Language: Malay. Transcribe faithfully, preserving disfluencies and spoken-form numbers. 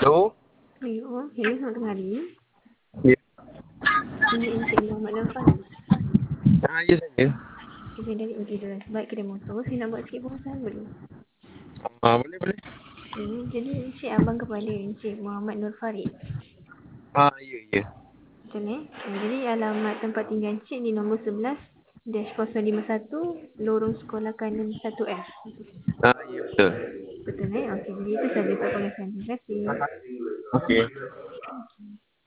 Hello. Hello, hello selamat hari. Ya. Ini Encik Muhammad Nafani. Ah, ya saya. Saya dari Encik Deras Baik Kedai Motor. Saya nak buat sikit pengurusan boleh? Ah, boleh boleh. Hmm, jadi Encik abang kepada Encik Muhammad Nur Farid. Ah, ya ya. Betul eh? Ah, jadi alamat tempat tinggal Encik di nombor sebelas dash kosong lima satu Lorong Sekolah Kanan satu F. Ah, ya betul. Betul eh? Okey, jadi itu sahaja untuk pengesahan. Terima kasih. Okey.